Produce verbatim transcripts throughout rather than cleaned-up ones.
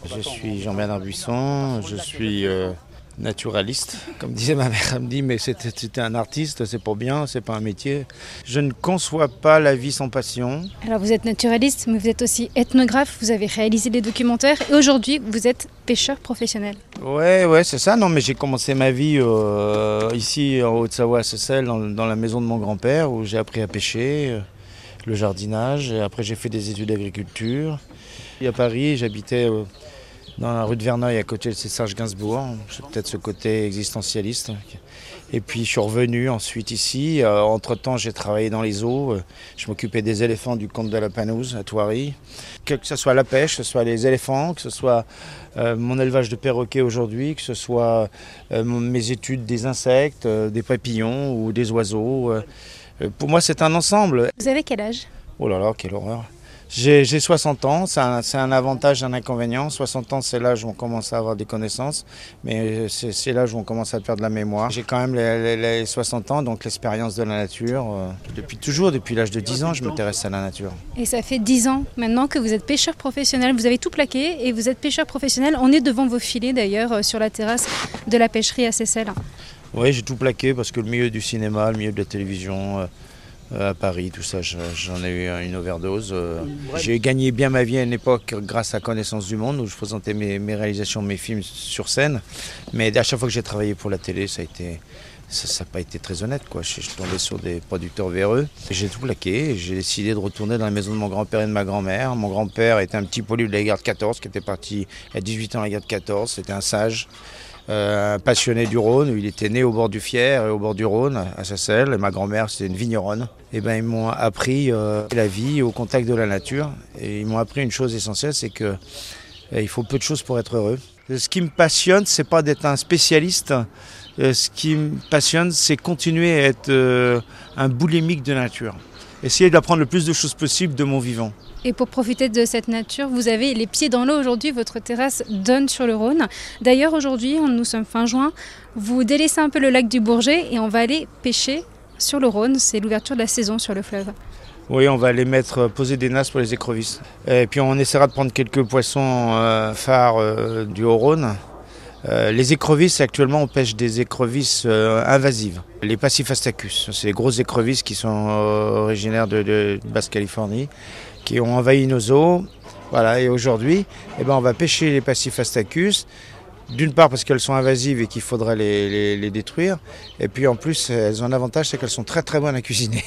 Je suis Jean-Bernard Buisson, je suis euh, naturaliste. Comme disait ma mère, elle me dit mais c'était un artiste, c'est pas bien, c'est pas un métier. Je ne conçois pas la vie sans passion. Alors vous êtes naturaliste, mais vous êtes aussi ethnographe, vous avez réalisé des documentaires et aujourd'hui vous êtes pêcheur professionnel. Ouais, ouais, c'est ça. Non, mais j'ai commencé ma vie euh, ici en Haute-Savoie à Seyssel, dans, dans la maison de mon grand-père, où j'ai appris à pêcher, euh, le jardinage. Et après j'ai fait des études d'agriculture. Et à Paris, j'habitais euh, dans la rue de Verneuil, à côté de Serge-Gainsbourg. C'est peut-être ce côté existentialiste. Et puis je suis revenu ensuite ici. Euh, entre-temps, j'ai travaillé dans les eaux. Euh, je m'occupais des éléphants du comte de la Panouse à Thoiry. Que, que ce soit la pêche, que ce soit les éléphants, que ce soit euh, mon élevage de perroquets aujourd'hui, que ce soit euh, mes études des insectes, euh, des papillons ou des oiseaux. Euh, pour moi, c'est un ensemble. Vous avez quel âge ? Oh là là, quelle horreur! J'ai soixante ans, c'est un, un avantage, un inconvénient. soixante ans, c'est l'âge où on commence à avoir des connaissances, mais c'est l'âge où on commence à perdre la mémoire. J'ai quand même les, les, les soixante ans, donc l'expérience de la nature. Euh, depuis toujours, depuis l'âge de dix ans, je m'intéresse à la nature. Et ça fait dix ans maintenant que vous êtes pêcheur professionnel. Vous avez tout plaqué et vous êtes pêcheur professionnel. On est devant vos filets d'ailleurs sur la terrasse de la pêcherie à Seyssel. Oui, j'ai tout plaqué parce que le milieu du cinéma, le milieu de la télévision... Euh, à Paris, tout ça, j'en ai eu une overdose. J'ai gagné bien ma vie à une époque grâce à Connaissance du Monde, où je présentais mes, mes réalisations, mes films sur scène. Mais à chaque fois que j'ai travaillé pour la télé, ça a été, ça n'a pas été très honnête, quoi. Je, je suis tombé sur des producteurs véreux. J'ai tout plaqué, j'ai décidé de retourner dans la maison de mon grand-père et de ma grand-mère. Mon grand-père était un petit poilu de la guerre de quatorze, qui était parti à dix-huit ans à la guerre de quatorze. C'était un sage. Euh, un passionné du Rhône, où il était né au bord du Fier et au bord du Rhône, à Seyssel. Et ma grand-mère, c'était une vigneronne. Et ben, ils m'ont appris euh, la vie au contact de la nature. Et ils m'ont appris une chose essentielle, c'est que euh, il faut peu de choses pour être heureux. Ce qui me passionne, c'est pas d'être un spécialiste. Euh, ce qui me passionne, c'est continuer à être euh, un boulimique de nature. Essayer d'apprendre le plus de choses possible de mon vivant. Et pour profiter de cette nature, vous avez les pieds dans l'eau aujourd'hui, votre terrasse donne sur le Rhône. D'ailleurs aujourd'hui, nous sommes fin juin, vous délaissez un peu le lac du Bourget et on va aller pêcher sur le Rhône, c'est l'ouverture de la saison sur le fleuve. Oui, on va aller mettre, poser des nasses pour les écrevisses. Et puis on essaiera de prendre quelques poissons euh, phares euh, du Haut-Rhône. Euh, les écrevisses, actuellement on pêche des écrevisses euh, invasives. Les Pachyphastacus, c'est les grosses écrevisses qui sont euh, originaires de, de Basse-Californie, qui ont envahi nos eaux. Voilà, et aujourd'hui, eh ben, on va pêcher les Pachyphastacus, d'une part parce qu'elles sont invasives et qu'il faudrait les, les, les détruire, et puis en plus, elles ont un avantage, c'est qu'elles sont très très bonnes à cuisiner.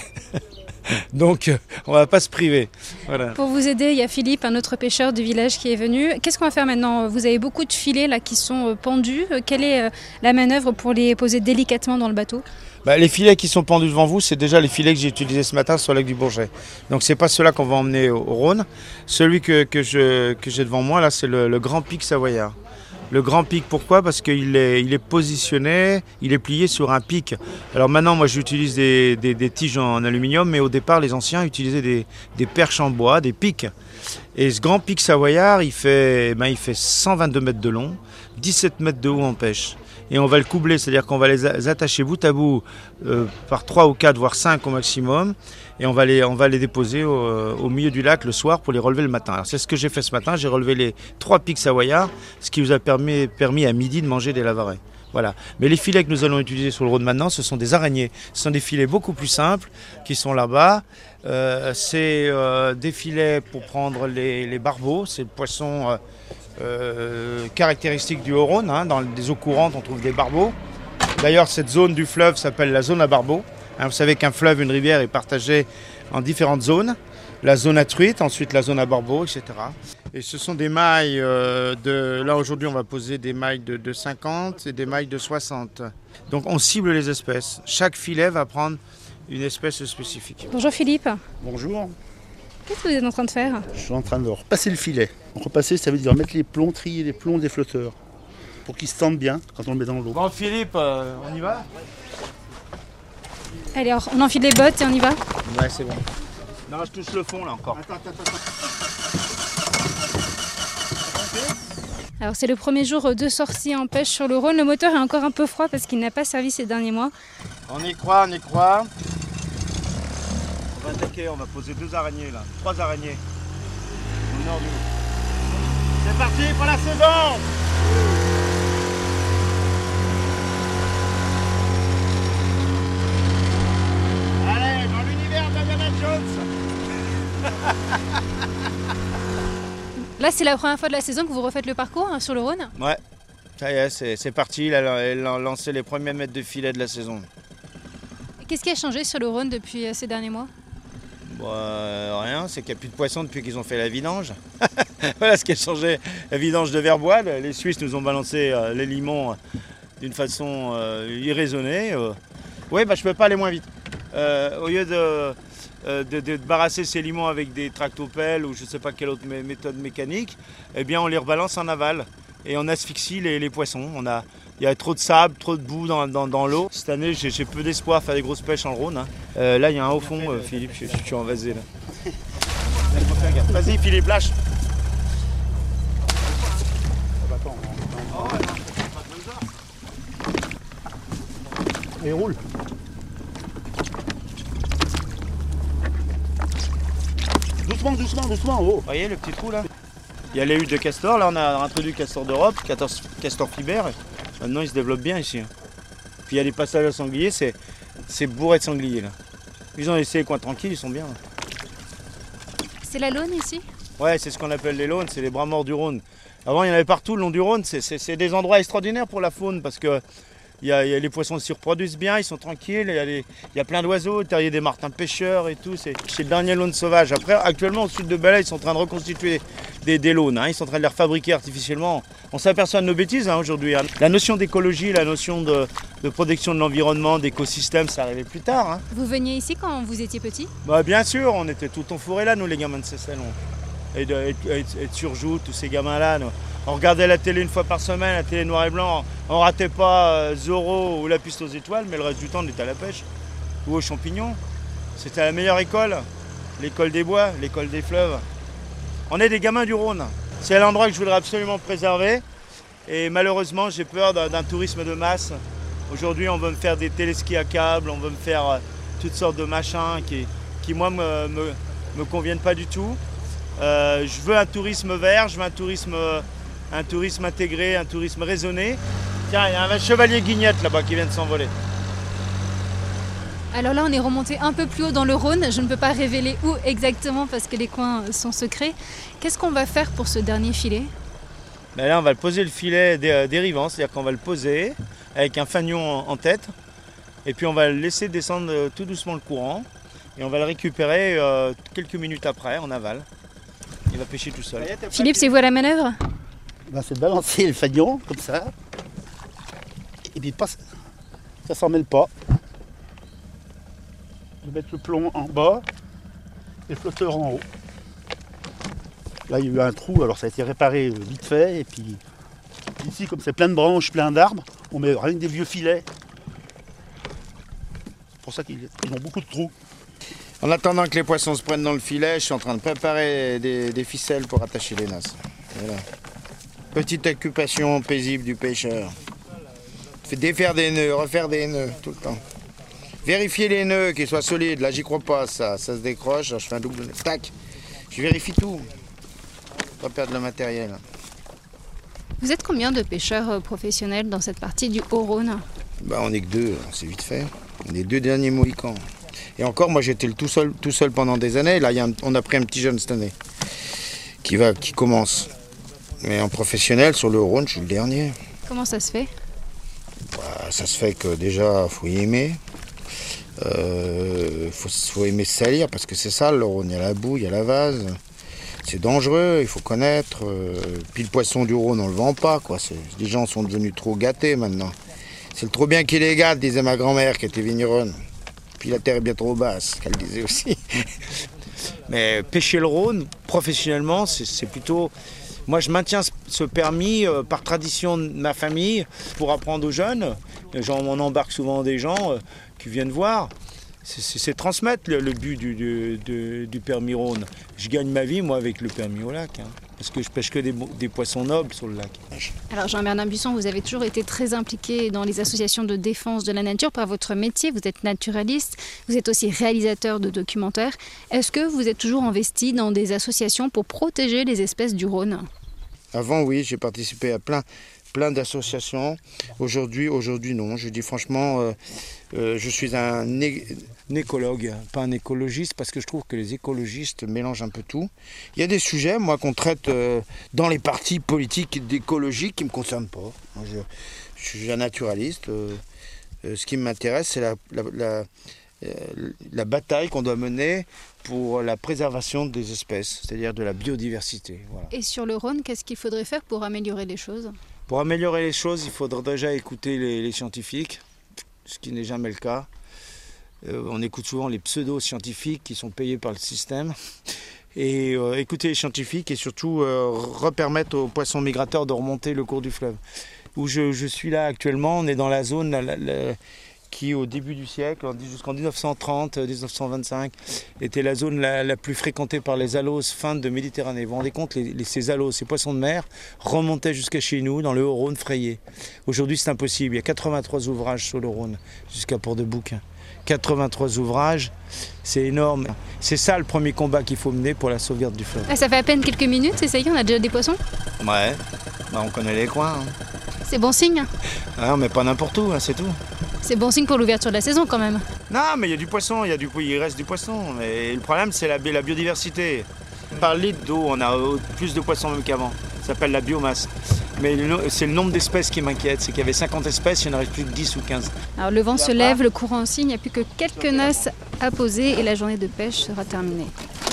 Donc, on ne va pas se priver. Voilà. Pour vous aider, il y a Philippe, un autre pêcheur du village qui est venu. Qu'est-ce qu'on va faire maintenant? Vous avez beaucoup de filets là, qui sont pendus. Quelle est la manœuvre pour les poser délicatement dans le bateau? Bah, les filets qui sont pendus devant vous, c'est déjà les filets que j'ai utilisés ce matin sur le lac du Bourget. Donc ce n'est pas ceux-là qu'on va emmener au, au Rhône. Celui que, que j'ai que devant moi, là, c'est le, le grand pic savoyard. Le grand pic, pourquoi? Parce qu'il est, il est positionné, il est plié sur un pic. Alors maintenant, moi j'utilise des, des, des tiges en aluminium, mais au départ, les anciens utilisaient des, des perches en bois, des pics. Et ce grand pic savoyard, il fait, ben, il fait cent vingt-deux mètres de long, dix-sept mètres de haut en pêche. Et on va le coubler, c'est-à-dire qu'on va les attacher bout à bout euh, par trois ou quatre, voire cinq au maximum. Et on va les, on va les déposer au, au milieu du lac le soir pour les relever le matin. Alors c'est ce que j'ai fait ce matin, j'ai relevé les trois pics savoyards, ce qui nous a permis, permis à midi de manger des lavarets. Voilà. Mais les filets que nous allons utiliser sur le Rhône maintenant, ce sont des araignées. Ce sont des filets beaucoup plus simples qui sont là-bas. Euh, c'est euh, des filets pour prendre les, les barbeaux, c'est le poisson... Euh, Euh, caractéristique du Haut-Rhône, hein, dans des eaux courantes on trouve des barbeaux. D'ailleurs cette zone du fleuve s'appelle la zone à barbeaux. Hein, vous savez qu'un fleuve, une rivière est partagée en différentes zones. La zone à truite, ensuite la zone à barbeaux, et cetera. Et ce sont des mailles euh, de... Là aujourd'hui on va poser des mailles de, de cinquante et des mailles de soixante. Donc on cible les espèces. Chaque filet va prendre une espèce spécifique. Bonjour Philippe. Bonjour. Qu'est-ce que vous êtes en train de faire? Je suis en train de repasser le filet. Repasser, ça veut dire mettre les plombs, trier les plombs des flotteurs pour qu'ils se tendent bien quand on le met dans l'eau. Bon Philippe, euh, on y va? Allez, alors, on enfile les bottes et on y va? Ouais, c'est bon. Non, je touche le fond là encore. Attends, attends, attends. Alors c'est le premier jour de sortie en pêche sur le Rhône. Le moteur est encore un peu froid parce qu'il n'a pas servi ces derniers mois. On y croit, on y croit. On va attaquer, on va poser deux araignées là, trois araignées. Au nord du... C'est parti. parti pour la saison. Allez, dans l'univers d'Indiana Jones. Là, c'est la première fois de la saison que vous refaites le parcours hein, sur le Rhône. Ouais, ça y est, c'est, c'est parti. Il a, il a lancé les premiers mètres de filet de la saison. Qu'est-ce qui a changé sur le Rhône depuis euh, ces derniers mois? Bon, euh, rien, c'est qu'il n'y a plus de poissons depuis qu'ils ont fait la vidange. Voilà ce qui a changé. La vidange de Verboile, les Suisses nous ont balancé euh, les limons euh, d'une façon euh, irraisonnée. Euh, oui, bah, je ne peux pas aller moins vite. Euh, au lieu de, euh, de, de, de barrasser ces limons avec des tractopelles ou je ne sais pas quelle autre mé- méthode mécanique, eh bien on les rebalance en aval et on asphyxie les, les poissons. On a, il y a trop de sable, trop de boue dans, dans, dans l'eau. Cette année, j'ai, j'ai peu d'espoir à faire des grosses pêches en Rhône. Hein. Euh, là, il y a un au fond, euh, Philippe, je, je suis envasé là. Vas-y, Philippe, lâche. Et roule. Doucement, doucement, doucement. Oh. Vous voyez le petit trou là? Il y a les huttes de castor, là on a introduit castor d'Europe, castor fiber. Maintenant ils se développent bien ici. Puis il y a des passages à sangliers, c'est, c'est bourré de sangliers là. Ils ont laissé les coins tranquilles, ils sont bien. Là. C'est la Laune ici? Ouais, c'est ce qu'on appelle les Launes, c'est les bras morts du Rhône. Avant il y en avait partout le long du Rhône, c'est, c'est, c'est des endroits extraordinaires pour la faune parce que il y a, il y a les poissons se reproduisent bien, ils sont tranquilles, il y a, les, il y a plein d'oiseaux, terrier des martins pêcheurs et tout, c'est, c'est le dernier Laune sauvage. Après, actuellement au sud de Belley, ils sont en train de reconstituer des, des Launes, hein. Ils sont en train de les refabriquer artificiellement. On s'aperçoit de nos bêtises hein, aujourd'hui. Hein. La notion d'écologie, la notion de, de protection de l'environnement, d'écosystème, ça arrivait plus tard. Hein. Vous veniez ici quand vous étiez petit? Bah, bien sûr, on était tout enfourrés là, nous les gamins de Seyssel. Et de, et, et, et de Surjoux, tous ces gamins-là. Nous. On regardait la télé une fois par semaine, la télé noir et blanc. On ratait pas euh, Zorro ou la piste aux étoiles, mais le reste du temps, on était à la pêche ou aux champignons. C'était la meilleure école, l'école des bois, l'école des fleuves. On est des gamins du Rhône. C'est l'endroit que je voudrais absolument préserver. Et malheureusement, j'ai peur d'un, d'un tourisme de masse. Aujourd'hui, on veut me faire des téléskis à câbles, on veut me faire euh, toutes sortes de machins qui, qui moi, me, me, me conviennent pas du tout. Euh, je veux un tourisme vert, je veux un tourisme, un tourisme intégré, un tourisme raisonné. Tiens, il y a un chevalier guignette là-bas qui vient de s'envoler. Alors là, on est remonté un peu plus haut dans le Rhône. Je ne peux pas révéler où exactement parce que les coins sont secrets. Qu'est-ce qu'on va faire pour ce dernier filet? Ben là, on va le poser le filet dé- dérivant, c'est-à-dire qu'on va le poser avec un fanion en, en tête. Et puis on va le laisser descendre tout doucement le courant. Et on va le récupérer euh, quelques minutes après en aval. Il va pêcher tout seul. Philippe, c'est vous à la manœuvre? Ben, c'est de balancer le fanion, comme ça. Et puis pas, ça s'en mêle pas. De mettre le plomb en bas et le flotteur en haut. Là, il y a eu un trou, alors ça a été réparé vite fait. Et puis ici, comme c'est plein de branches, plein d'arbres, on met rien que des vieux filets. C'est pour ça qu'ils ils ont beaucoup de trous. En attendant que les poissons se prennent dans le filet, je suis en train de préparer des, des ficelles pour attacher les nasses. Voilà. Petite occupation paisible du pêcheur. Fait défaire des nœuds, refaire des nœuds tout le temps. Vérifier les nœuds, qu'ils soient solides. Là, j'y crois pas, ça, ça se décroche. Alors, je fais un double nœud. Tac. Je vérifie tout. Pas perdre le matériel. Vous êtes combien de pêcheurs professionnels dans cette partie du Haut-Rhône? Bah, on n'est que deux, c'est vite fait. On est deux derniers mohicans. Et encore, moi j'étais le tout seul, tout seul pendant des années. Là, y a un, on a pris un petit jeune cette année qui, va, qui commence. Mais en professionnel, sur le Rhône, je suis le dernier. Comment ça se fait? Bah, ça se fait que déjà, il faut y aimer. Il euh, faut, faut aimer se salir parce que c'est ça le Rhône. Il y a la boue, il y a la vase. C'est dangereux, il faut connaître. Euh, puis le poisson du Rhône, on le vend pas. Quoi. C'est, les gens sont devenus trop gâtés maintenant. C'est le trop bien qui les gâte, disait ma grand-mère qui était vigneronne. Puis la terre est bien trop basse, qu'elle disait aussi. Mais pêcher le Rhône, professionnellement, c'est, c'est plutôt... Moi, je maintiens ce permis euh, par tradition de ma famille pour apprendre aux jeunes. Genre, on embarque souvent des gens euh, qui viennent voir. C'est, c'est, c'est transmettre le, le but du, du, du, du permis Rhône. Je gagne ma vie, moi, avec le permis au lac. Hein, parce que je pêche que des, des poissons nobles sur le lac. Alors Jean-Bernard Buisson, vous avez toujours été très impliqué dans les associations de défense de la nature par votre métier. Vous êtes naturaliste, vous êtes aussi réalisateur de documentaires. Est-ce que vous êtes toujours investi dans des associations pour protéger les espèces du Rhône? Avant, oui, j'ai participé à plein, plein d'associations. Aujourd'hui, aujourd'hui, non. Je dis franchement, euh, euh, je suis un, é un écologue, pas un écologiste, parce que je trouve que les écologistes mélangent un peu tout. Il y a des sujets, moi, qu'on traite euh, dans les partis politiques d'écologie qui ne me concernent pas. Moi, je, je suis un naturaliste. Euh, euh, ce qui m'intéresse, c'est la, la, la, la bataille qu'on doit mener pour la préservation des espèces, c'est-à-dire de la biodiversité. Voilà. Et sur le Rhône, qu'est-ce qu'il faudrait faire pour améliorer les choses? Pour améliorer les choses, il faudra déjà écouter les, les scientifiques, ce qui n'est jamais le cas. Euh, on écoute souvent les pseudo-scientifiques qui sont payés par le système. Et euh, écouter les scientifiques et surtout euh, repermettre aux poissons migrateurs de remonter le cours du fleuve. Où je, je suis là actuellement, on est dans la zone... La, la, la, qui au début du siècle, jusqu'en dix-neuf cent trente, dix-neuf cent vingt-cinq, était la zone la, la plus fréquentée par les aloses fins de Méditerranée. Vous vous rendez compte, les, les, ces aloses, ces poissons de mer, remontaient jusqu'à chez nous, dans le Haut-Rhône frayé. Aujourd'hui, c'est impossible. Il y a quatre-vingt-trois ouvrages sur le Rhône, jusqu'à Port-de-Bouc. quatre-vingt-trois ouvrages, c'est énorme. C'est ça le premier combat qu'il faut mener pour la sauvegarde du fleuve. Ah, ça fait à peine quelques minutes, et ça y est, on a déjà des poissons? Ouais, bah, on connaît les coins. Hein. C'est bon signe. Ah, mais pas n'importe où, hein, c'est tout. C'est bon signe pour l'ouverture de la saison quand même. Non, mais il y a du poisson, il, y a du, il reste du poisson. Mais le problème, c'est la, la biodiversité. Par litre d'eau, on a plus de poissons même qu'avant. Ça s'appelle la biomasse. Mais c'est le nombre d'espèces qui m'inquiète. C'est qu'il y avait cinquante espèces, il n'y en reste plus que dix ou quinze. Alors le vent se lève, le courant aussi, il n'y a plus que quelques nasses à poser et la journée de pêche sera terminée.